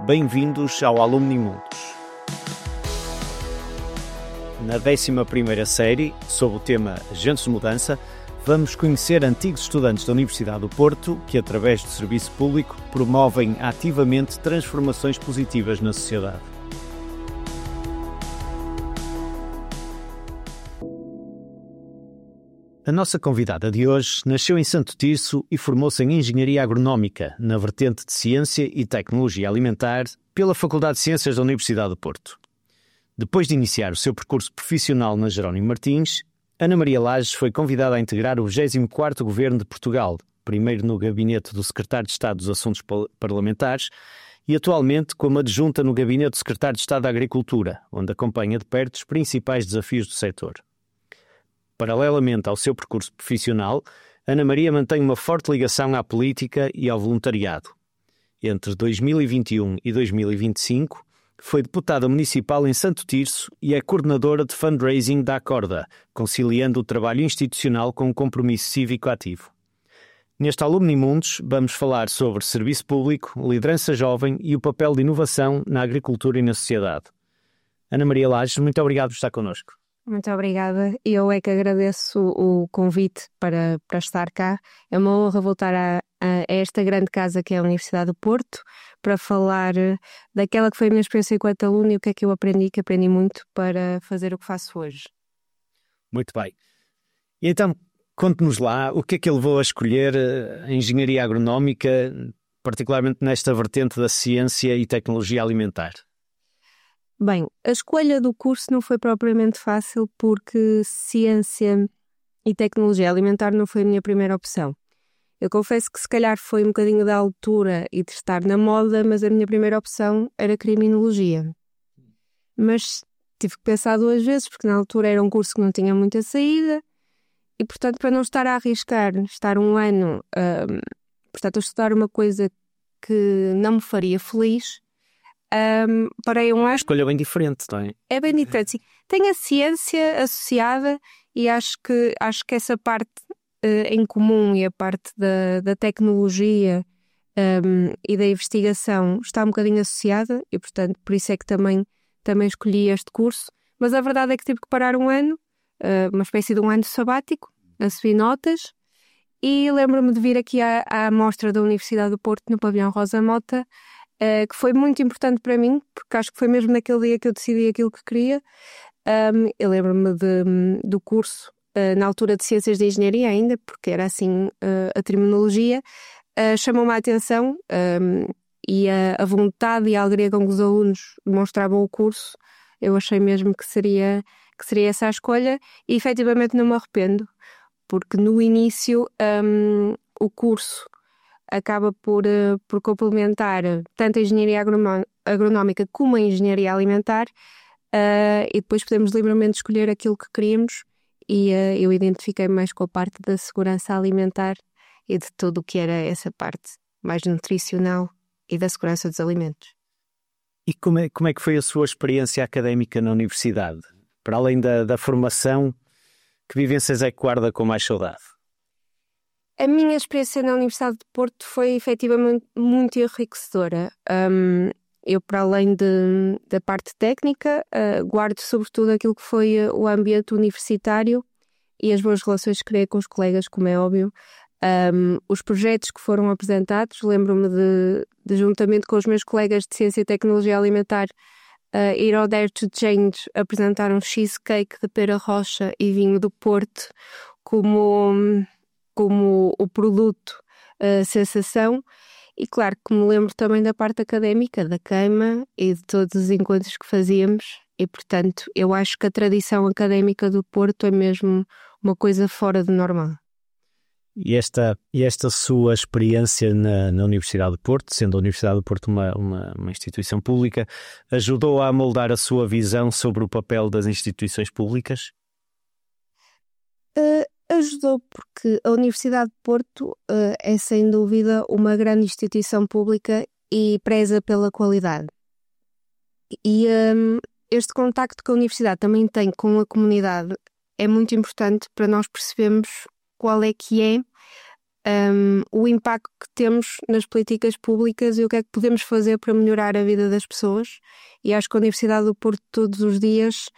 Bem-vindos ao Alumni Mundos. Na 11ª série, sob o tema Agentes de Mudança, vamos conhecer antigos estudantes da Universidade do Porto que, através do serviço público, promovem ativamente transformações positivas na sociedade. A nossa convidada de hoje nasceu em Santo Tirso e formou-se em Engenharia Agronómica, na vertente de Ciência e Tecnologia Alimentar, pela Faculdade de Ciências da Universidade do Porto. Depois de iniciar o seu percurso profissional na Jerónimo Martins, Ana Maria Lages foi convidada a integrar o 24º Governo de Portugal, primeiro no gabinete do Secretário de Estado dos Assuntos Parlamentares e atualmente como adjunta no gabinete do Secretário de Estado da Agricultura, onde acompanha de perto os principais desafios do setor. Paralelamente ao seu percurso profissional, Ana Maria mantém uma forte ligação à política e ao voluntariado. Entre 2021 e 2025, foi deputada municipal em Santo Tirso e é coordenadora de fundraising da Acorda, conciliando o trabalho institucional com o compromisso cívico ativo. Neste Alumni Mundos, vamos falar sobre serviço público, liderança jovem e o papel de inovação na agricultura e na sociedade. Ana Maria Lages, muito obrigado por estar connosco. Muito obrigada. Eu é que agradeço o convite para estar cá. É uma honra voltar a esta grande casa que é a Universidade do Porto para falar daquela que foi a minha experiência enquanto aluna e o que é que eu aprendi, que aprendi muito para fazer o que faço hoje. Muito bem. E então, conte-nos lá o que é que levou a escolher a Engenharia Agronómica, particularmente nesta vertente da Ciência e Tecnologia Alimentar. Bem, a escolha do curso não foi propriamente fácil porque Ciência e Tecnologia Alimentar não foi a minha primeira opção. Eu confesso que se calhar foi um bocadinho da altura e de estar na moda, mas a minha primeira opção era Criminologia. Mas tive que pensar duas vezes porque na altura era um curso que não tinha muita saída e, portanto, para não estar a arriscar, estar um ano, portanto, a estudar uma coisa que não me faria feliz, parei um ano. Escolha bem diferente, não é? É bem diferente, sim. Tem a ciência associada e acho que essa parte em comum e a parte da tecnologia e da investigação está um bocadinho associada e, portanto, por isso é que também escolhi este curso. Mas a verdade é que tive que parar um ano, uma espécie de um ano sabático, a subir notas, e lembro-me de vir aqui à mostra da Universidade do Porto, no pavilhão Rosa Mota, que foi muito importante para mim, porque acho que foi mesmo naquele dia que eu decidi aquilo que queria. Eu lembro-me do curso, na altura de Ciências de Engenharia ainda, porque era assim a terminologia, chamou-me a atenção e a vontade e a alegria com que os alunos demonstravam o curso. Eu achei mesmo que seria essa a escolha e efetivamente não me arrependo, porque no início o curso acaba por complementar tanto a engenharia agronómica como a engenharia alimentar e depois podemos livremente escolher aquilo que queríamos e eu identifiquei mais com a parte da segurança alimentar e de tudo o que era essa parte mais nutricional e da segurança dos alimentos. E como é que foi a sua experiência académica na universidade? Para além da formação, que vivências é que guarda com mais saudade? A minha experiência na Universidade de Porto foi efetivamente muito enriquecedora. Eu, para além da parte técnica, guardo sobretudo aquilo que foi o ambiente universitário e as boas relações que criei com os colegas, como é óbvio. Os projetos que foram apresentados, lembro-me de juntamente com os meus colegas de Ciência e Tecnologia Alimentar, ir ao Dare to Change, apresentar um cheesecake de pera rocha e vinho do Porto como o produto sensação. E claro que me lembro também da parte académica, da queima e de todos os encontros que fazíamos e, portanto, eu acho que a tradição académica do Porto é mesmo uma coisa fora do normal. E esta sua experiência na Universidade do Porto, sendo a Universidade do Porto uma instituição pública, ajudou a moldar a sua visão sobre o papel das instituições públicas? Ajudou, porque a Universidade de Porto é sem dúvida uma grande instituição pública e preza pela qualidade. E este contacto que a Universidade também tem com a comunidade é muito importante para nós percebermos qual é que é o impacto que temos nas políticas públicas e o que é que podemos fazer para melhorar a vida das pessoas. E acho que a Universidade do Porto todos os dias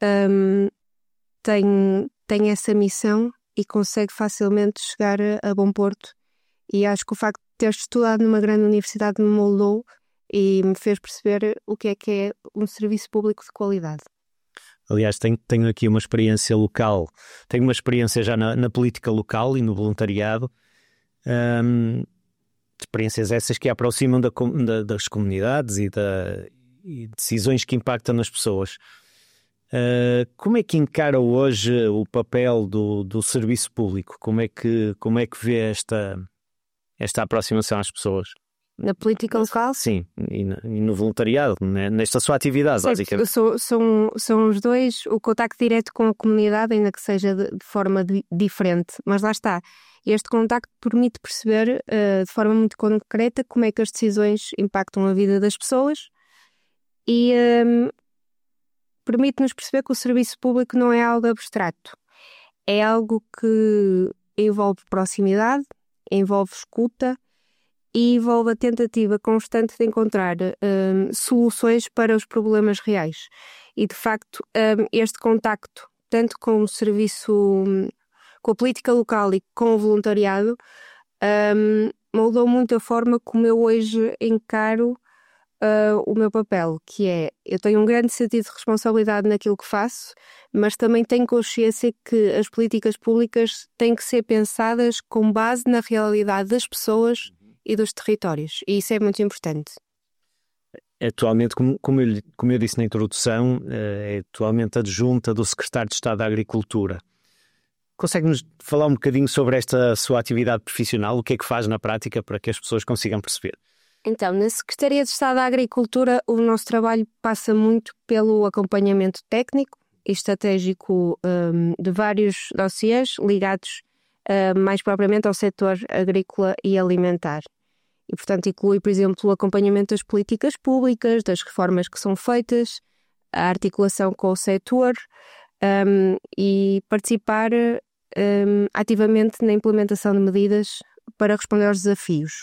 tem essa missão e consegue facilmente chegar a bom porto. E acho que o facto de ter estudado numa grande universidade me moldou e me fez perceber o que é um serviço público de qualidade. Aliás, tenho aqui uma experiência local, tenho uma experiência já na política local e no voluntariado, experiências essas que aproximam das comunidades e decisões que impactam nas pessoas. Como é que encara hoje o papel do serviço público? Como é que vê esta aproximação às pessoas? Na política local? Sim, e no voluntariado, né? Nesta sua atividade, basicamente. São os dois, o contacto direto com a comunidade, ainda que seja de forma diferente. Mas lá está, este contacto permite perceber de forma muito concreta como é que as decisões impactam a vida das pessoas e permite-nos perceber que o serviço público não é algo abstrato. É algo que envolve proximidade, envolve escuta, e envolve a tentativa constante de encontrar soluções para os problemas reais. E, de facto, este contacto, tanto com o serviço, com a política local e com o voluntariado, moldou muito a forma como eu hoje encaro o meu papel, que é, eu tenho um grande sentido de responsabilidade naquilo que faço, mas também tenho consciência que as políticas públicas têm que ser pensadas com base na realidade das pessoas e dos territórios, e isso é muito importante. Atualmente, como eu disse na introdução, é atualmente adjunta do Secretário de Estado da Agricultura. Consegue-nos falar um bocadinho sobre esta sua atividade profissional, o que é que faz na prática para que as pessoas consigam perceber? Então, na Secretaria de Estado da Agricultura, o nosso trabalho passa muito pelo acompanhamento técnico e estratégico de vários dossiês ligados mais propriamente ao setor agrícola e alimentar. E, portanto, inclui, por exemplo, o acompanhamento das políticas públicas, das reformas que são feitas, a articulação com o setor e participar ativamente na implementação de medidas para responder aos desafios.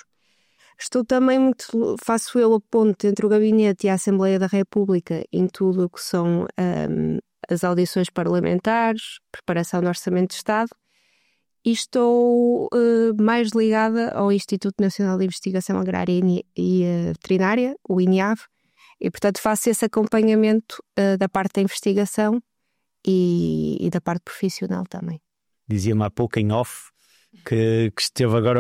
Faço eu a ponte entre o Gabinete e a Assembleia da República em tudo o que são as audições parlamentares, preparação do Orçamento de Estado, e estou mais ligada ao Instituto Nacional de Investigação Agrária e Veterinária, o INIAV, e portanto faço esse acompanhamento da parte da investigação e da parte profissional também. Dizia-me há pouco em off que esteve agora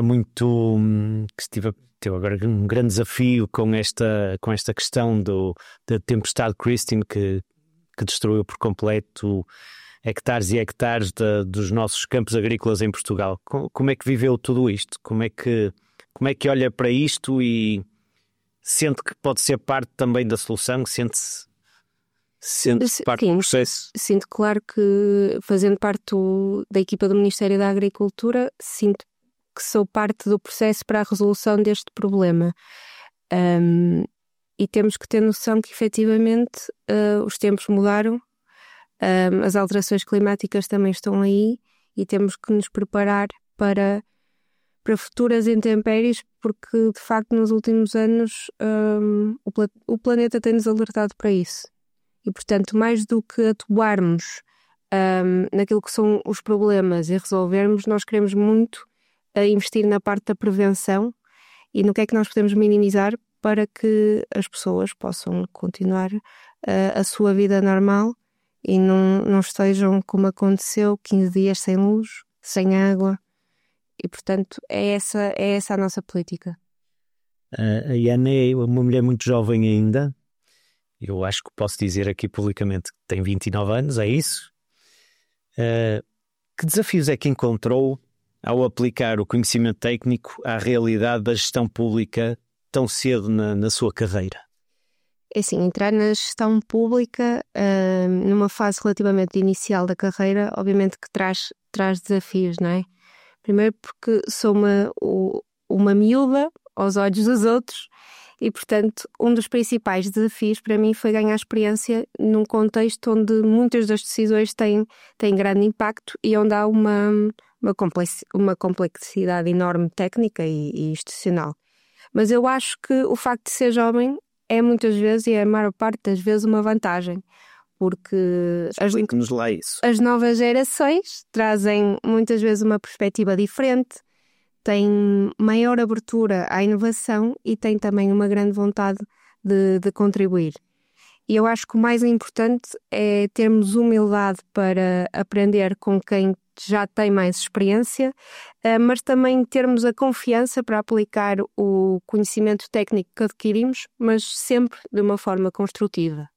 teve agora um grande desafio com esta questão da tempestade Christine que destruiu por completo hectares e hectares dos nossos campos agrícolas em Portugal. Como é que viveu tudo isto? Como é que olha para isto e sente que pode ser parte também da solução? Sente-se parte do processo? Sinto, claro que fazendo parte da equipa do Ministério da Agricultura, sinto que sou parte do processo para a resolução deste problema. E temos que ter noção que efetivamente os tempos mudaram, as alterações climáticas também estão aí e temos que nos preparar para futuras intempéries, porque de facto nos últimos anos o planeta tem-nos alertado para isso. E portanto, mais do que atuarmos naquilo que são os problemas e resolvermos, nós queremos muito investir na parte da prevenção e no que é que nós podemos minimizar para que as pessoas possam continuar a sua vida normal e não estejam como aconteceu, 15 dias sem luz, sem água. E portanto é essa a nossa política. A Iana é uma mulher muito jovem ainda. Eu acho que posso dizer aqui publicamente que tem 29 anos, é isso? Que desafios é que encontrou ao aplicar o conhecimento técnico à realidade da gestão pública tão cedo na sua carreira? É assim, entrar na gestão pública numa fase relativamente inicial da carreira, obviamente que traz desafios, não é? Primeiro porque sou uma miúda aos olhos dos outros e, portanto, um dos principais desafios para mim foi ganhar experiência num contexto onde muitas das decisões têm grande impacto e onde há uma uma complexidade enorme técnica e institucional. Mas eu acho que o facto de ser jovem é muitas vezes, e é a maior parte das vezes, uma vantagem, porque explique-nos lá isso. As novas gerações trazem muitas vezes uma perspectiva diferente, têm maior abertura à inovação e têm também uma grande vontade de contribuir. E eu acho que o mais importante é termos humildade para aprender com quem já tem mais experiência, mas também termos a confiança para aplicar o conhecimento técnico que adquirimos, mas sempre de uma forma construtiva.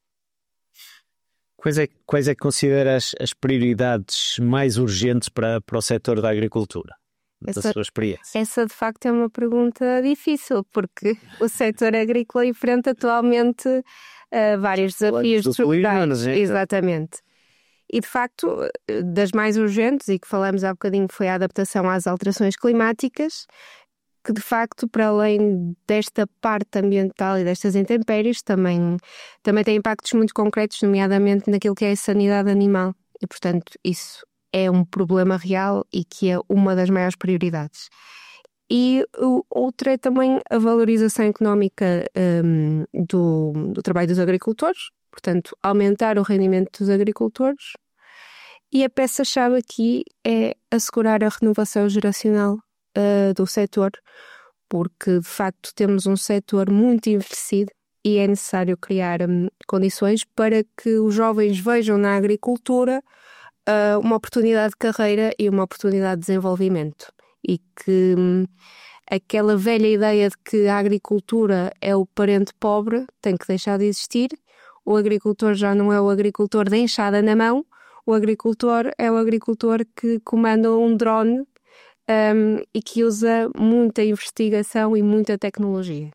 Quais é que considera as prioridades mais urgentes para o setor da agricultura, da sua experiência? Essa, de facto, é uma pergunta difícil, porque o setor agrícola enfrenta atualmente vários desafios estruturais. Exatamente. E, de facto, das mais urgentes, e que falamos há bocadinho, foi a adaptação às alterações climáticas, que, de facto, para além desta parte ambiental e destas intempéries, também tem impactos muito concretos, nomeadamente naquilo que é a sanidade animal. E, portanto, isso é um problema real e que é uma das maiores prioridades. E outra é também a valorização económica do trabalho dos agricultores, portanto, aumentar o rendimento dos agricultores. E a peça-chave aqui é assegurar a renovação geracional do setor, porque de facto temos um setor muito envelhecido e é necessário criar condições para que os jovens vejam na agricultura uma oportunidade de carreira e uma oportunidade de desenvolvimento. E que aquela velha ideia de que a agricultura é o parente pobre tem que deixar de existir. O agricultor já não é o agricultor da enxada na mão, o agricultor é o agricultor que comanda um drone e que usa muita investigação e muita tecnologia.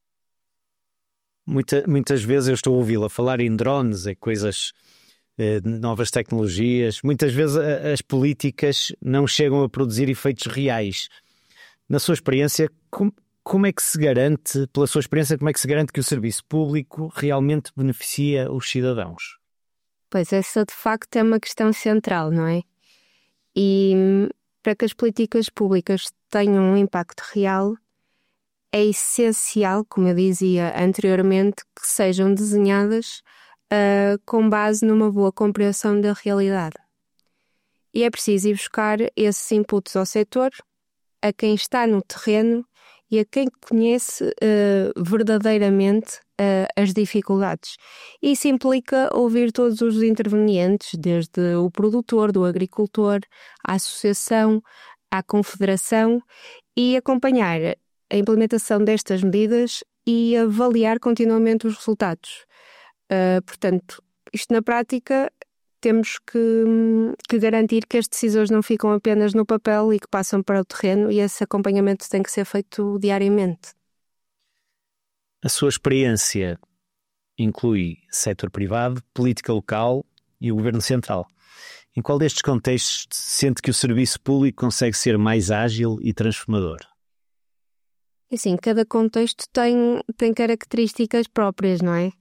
Muitas vezes eu estou a ouvi-la falar em drones, em coisas, novas tecnologias. Muitas vezes as políticas não chegam a produzir efeitos reais. Na sua experiência, como é que se garante, pela sua experiência, como é que se garante que o serviço público realmente beneficia os cidadãos? Pois essa de facto é uma questão central, não é? E para que as políticas públicas tenham um impacto real, é essencial, como eu dizia anteriormente, que sejam desenhadas com base numa boa compreensão da realidade. E é preciso ir buscar esses inputs ao setor, a quem está no terreno e a quem conhece verdadeiramente as dificuldades. Isso implica ouvir todos os intervenientes, desde o produtor, do agricultor, à associação, à confederação, e acompanhar a implementação destas medidas e avaliar continuamente os resultados. Portanto, isto na prática temos que garantir que as decisões não ficam apenas no papel e que passam para o terreno, e esse acompanhamento tem que ser feito diariamente. A sua experiência inclui setor privado, política local e o governo central. Em qual destes contextos sente que o serviço público consegue ser mais ágil e transformador? Assim, cada contexto tem características próprias, não é?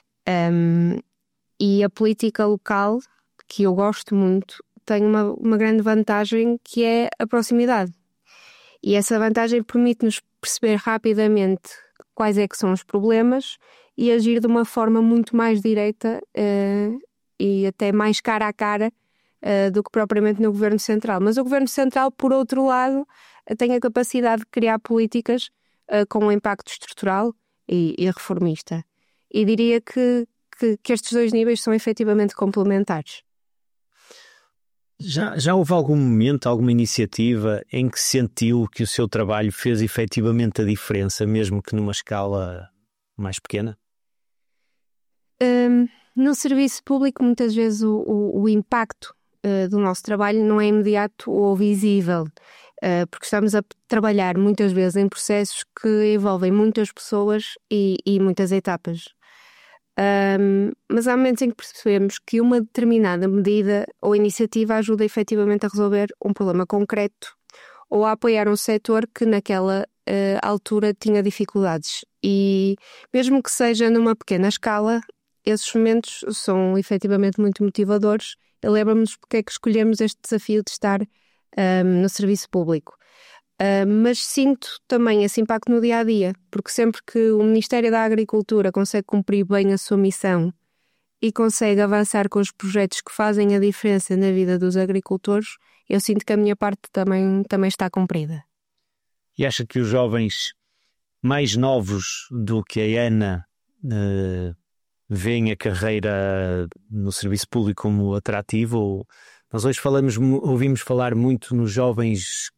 E a política local, que eu gosto muito, tem uma grande vantagem, que é a proximidade. E essa vantagem permite-nos perceber rapidamente quais é que são os problemas e agir de uma forma muito mais direta e até mais cara a cara do que propriamente no Governo Central. Mas o Governo Central, por outro lado, tem a capacidade de criar políticas com um impacto estrutural e reformista. E diria que estes dois níveis são efetivamente complementares. Já houve algum momento, alguma iniciativa em que sentiu que o seu trabalho fez efetivamente a diferença, mesmo que numa escala mais pequena? No serviço público, muitas vezes o impacto do nosso trabalho não é imediato ou visível, porque estamos a trabalhar muitas vezes em processos que envolvem muitas pessoas e muitas etapas. Mas há momentos em que percebemos que uma determinada medida ou iniciativa ajuda efetivamente a resolver um problema concreto ou a apoiar um setor que naquela altura tinha dificuldades. E mesmo que seja numa pequena escala, esses momentos são efetivamente muito motivadores. Lembra-nos porque é que escolhemos este desafio de estar no serviço público. Mas sinto também esse impacto no dia-a-dia, porque sempre que o Ministério da Agricultura consegue cumprir bem a sua missão e consegue avançar com os projetos que fazem a diferença na vida dos agricultores, eu sinto que a minha parte também está cumprida. E acha que os jovens mais novos do que a Ana veem a carreira no serviço público como atrativo? Nós hoje ouvimos falar muito nos jovens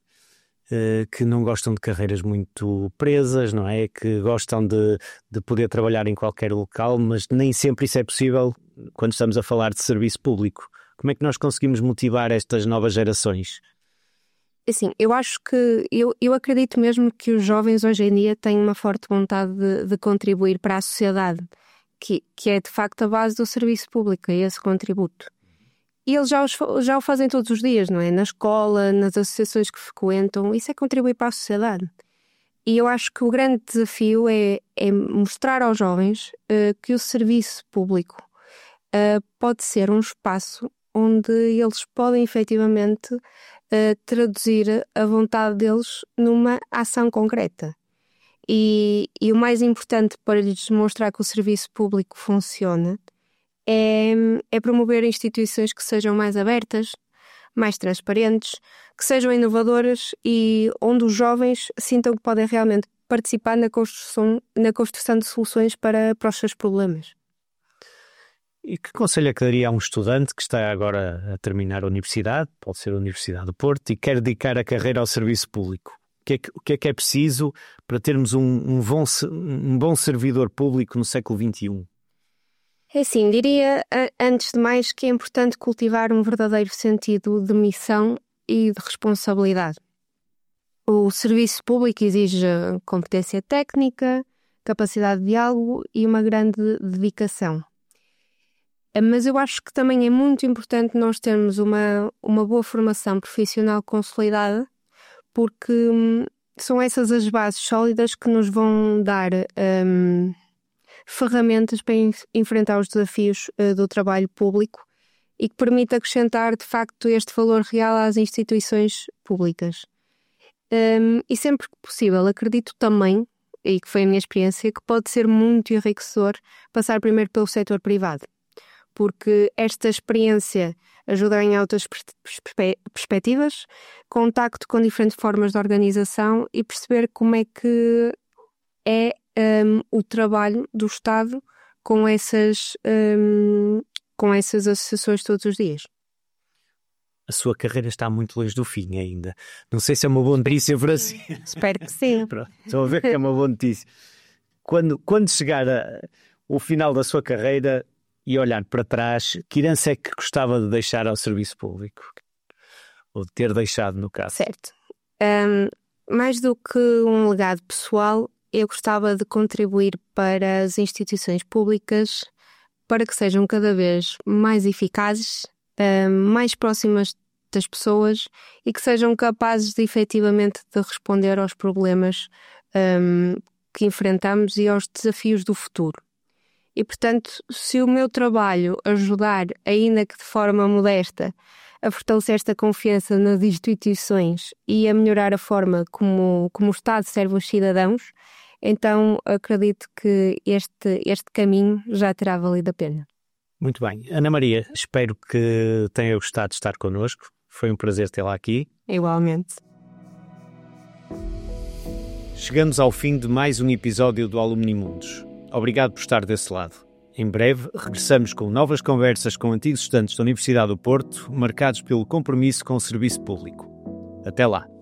que não gostam de carreiras muito presas, não é? Que gostam de poder trabalhar em qualquer local, mas nem sempre isso é possível quando estamos a falar de serviço público. Como é que nós conseguimos motivar estas novas gerações? Assim, eu acho que, eu acredito mesmo que os jovens hoje em dia têm uma forte vontade de contribuir para a sociedade, que é de facto a base do serviço público, é esse contributo. E eles já o fazem todos os dias, não é? Na escola, nas associações que frequentam, isso é contribuir para a sociedade. E eu acho que o grande desafio é mostrar aos jovens que o serviço público pode ser um espaço onde eles podem efetivamente traduzir a vontade deles numa ação concreta. E o mais importante para lhes mostrar que o serviço público funciona é promover instituições que sejam mais abertas, mais transparentes, que sejam inovadoras e onde os jovens sintam que podem realmente participar na construção de soluções para os seus problemas. E que conselho é que daria a um estudante que está agora a terminar a universidade, pode ser a Universidade do Porto, e quer dedicar a carreira ao serviço público? O que é preciso para termos um bom servidor público no século XXI? É assim, diria antes de mais que é importante cultivar um verdadeiro sentido de missão e de responsabilidade. O serviço público exige competência técnica, capacidade de diálogo e uma grande dedicação. Mas eu acho que também é muito importante nós termos uma boa formação profissional consolidada, porque são essas as bases sólidas que nos vão dar ferramentas para enfrentar os desafios do trabalho público e que permite acrescentar de facto este valor real às instituições públicas. E sempre que possível, acredito também, e que foi a minha experiência, que pode ser muito enriquecedor passar primeiro pelo setor privado, porque esta experiência ajuda a ganhar outras perspectivas, contacto com diferentes formas de organização e perceber como é que é o trabalho do Estado com essas associações todos os dias. A sua carreira está muito longe do fim ainda. Não sei se é uma boa notícia para si. Espero que sim. Pronto, estou a ver que é uma boa notícia. Quando chegar ao final da sua carreira e olhar para trás, que herança é que gostava de deixar ao serviço público? Ou de ter deixado, no caso? Certo. Mais do que um legado pessoal, eu gostava de contribuir para as instituições públicas para que sejam cada vez mais eficazes, mais próximas das pessoas e que sejam capazes de efetivamente de responder aos problemas que enfrentamos e aos desafios do futuro. E, portanto, se o meu trabalho ajudar, ainda que de forma modesta, a fortalecer esta confiança nas instituições e a melhorar a forma como o Estado serve os cidadãos, então acredito que este caminho já terá valido a pena. Muito bem. Ana Maria, espero que tenha gostado de estar connosco. Foi um prazer tê-la aqui. Igualmente. Chegamos ao fim de mais um episódio do Alumni Mundos. Obrigado por estar desse lado. Em breve, regressamos com novas conversas com antigos estudantes da Universidade do Porto, marcados pelo compromisso com o serviço público. Até lá!